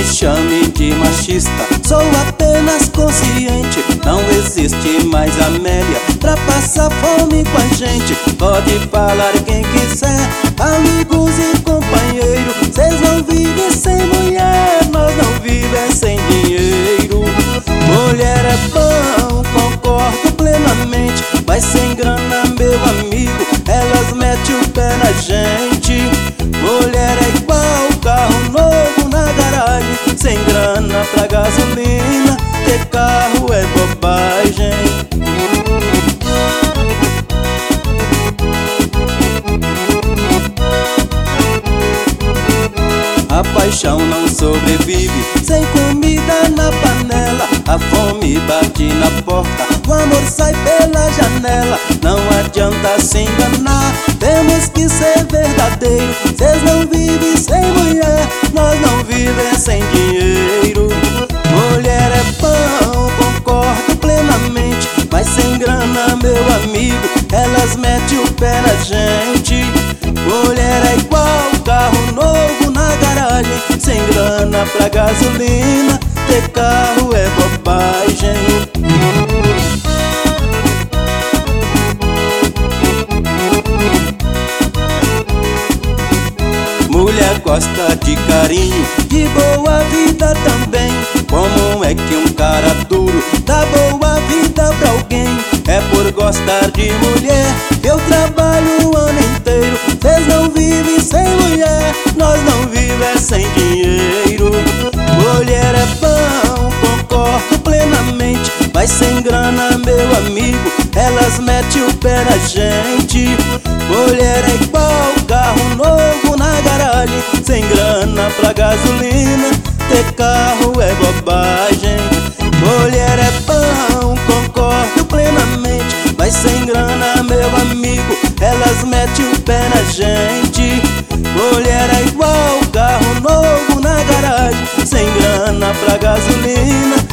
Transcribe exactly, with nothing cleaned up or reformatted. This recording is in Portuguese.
me chame de machista, sou apenas consciente. Não existe mais Amélia pra passar fome com a gente. Pode falar quem quiser, amigos e companheiros. Cês não vivem sem mulher, nós não vivemos sem dinheiro. Mulher é bom, concordo plenamente, mas sem grana, meu amigo, elas metem o pé na gente. Mulher é igual carro novo na garagem, sem grana pra gasolina, ter carro é bobagem. A paixão não sobrevive sem comida na panela. A fome bate na porta, o amor sai pela janela. Não adianta se enganar, temos que ser verdadeiro. Cês não vivem sem mulher, nós não vivemos sem dinheiro. Mulher é bom, concordo plenamente, mas sem grana, meu amigo, elas metem o pé na gente. Mulher é igual carro novo na garagem, sem grana pra gasolina, ter carro é bobagem. Mulher gosta de carinho, de boa vida também. Como é que um cara duro dá boa vida pra alguém? É por gostar de mulher, eu trabalho o ano inteiro. Cês não vivem sem mulher, nós não vivemos sem dinheiro. Mulher é bom, concordo plenamente, mas sem grana, meu amigo, elas metem o pé na gente. Mulher é igual carro novo na garagem, sem grana pra gasolina, ter carro é bobagem. Mulher é bom, concordo plenamente, mas sem grana, meu amigo, elas metem o pé na gente. Mulher é igual carro novo na garagem, sem grana pra gasolina,